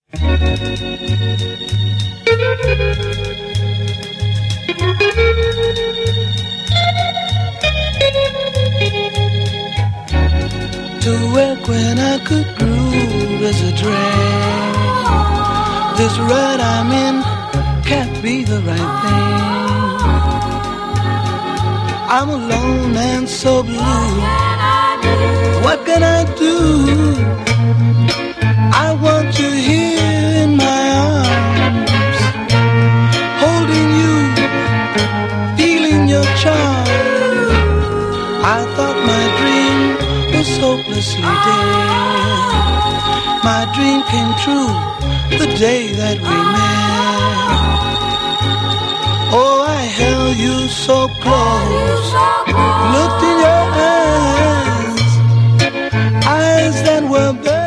To work when I could groove as a drag. This rut I'm in can't be the right thing. I'm alone and so blue. What can I do? I want you here in my arms, holding you, feeling your charm. I thought my dream was hopelessly dead. My dream came true the day that we met. Oh, I held you so close, looked in your eyes that were burning.